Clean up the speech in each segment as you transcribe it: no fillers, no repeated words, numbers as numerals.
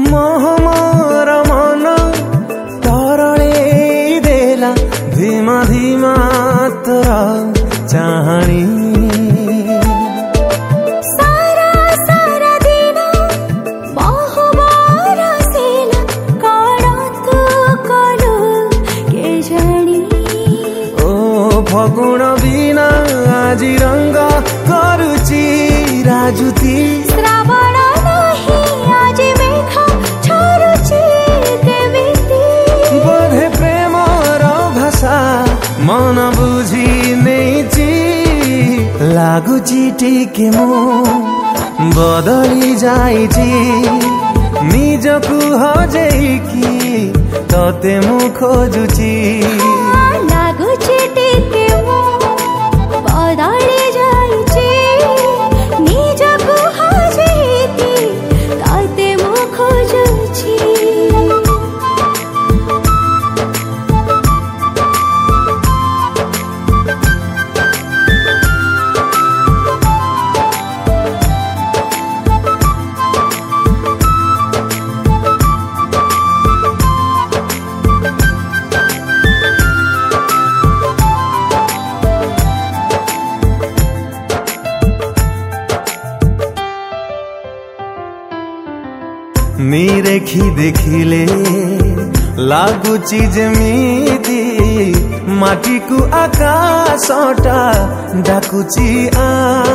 मोह मोर मन तरले देला धीमा धीमा तोर चाहनी सारा सारा दिन मोह मोर सेला कण तू कलु के जानी ओ फगुण बिना आज रंग करुची राजुती श्रावण नहीं आज मेघ छोरुची केमिति बोधे प्रेमर भाषा मन बुझी नेची लागुची टिके मु बदली जाइची निजकु हजेकी तते मु खोजुची लागुची टिके मु बदली जाइची निजकु हजेकी तते मु खोजुची निरेखी देखिले लागुची जेमिति माटी को आकाशटा डाकुची आ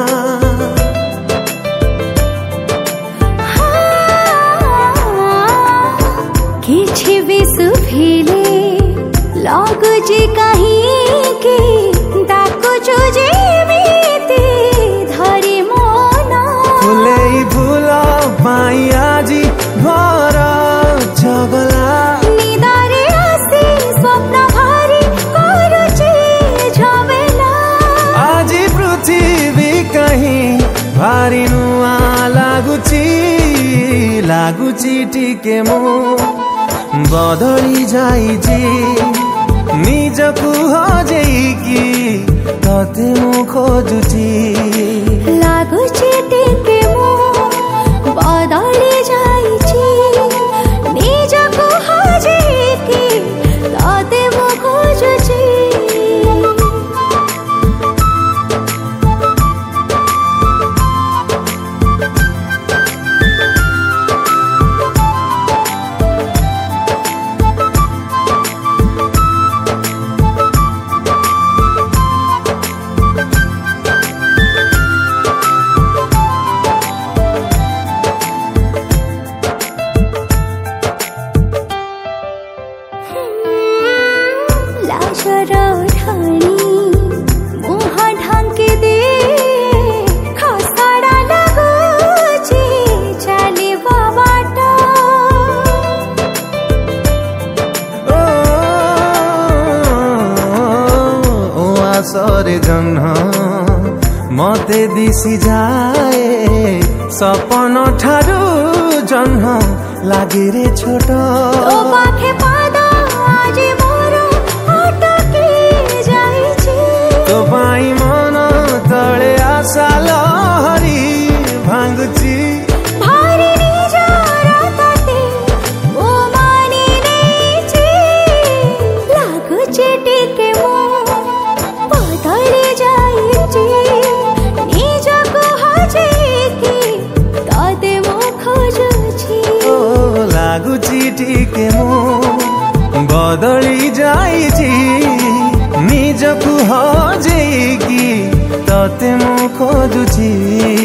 किछि बिसुभिले लागुची काहीकि डाकुछु जेमिति धरि मन फुले फूल पाई आजी भर जगला निदारे आसी स्वप्न भरि करुची झमेला आज पृथ्वी कहीं भारी नुआ लागुची टिके मु बदली जाइची निजकु हजेकी तते मु खोजुची लागुची टिके मु बदली जाइची निजकु हजेकी तते मु खोजुची लाजर ढाणी मुह ढांकी दे खसड़ा लगुची चलिबा बाटा ओ आसरे जन्ह मते दिसी जाए सपन ठारू जन्ह लागे रे छोट ओ पाखे पाद आज मोर अटकी जाइची तो पाई मन तले आशा लहरी भांगुची भारी निजर तते ओ मानि नेची लागुची टिके मु बदली जाइची निजकु हजेकी तते मु खोजुची ओ लागुची टिके मु बदली जाइची निजकु हजेकी तते मु खोजुची।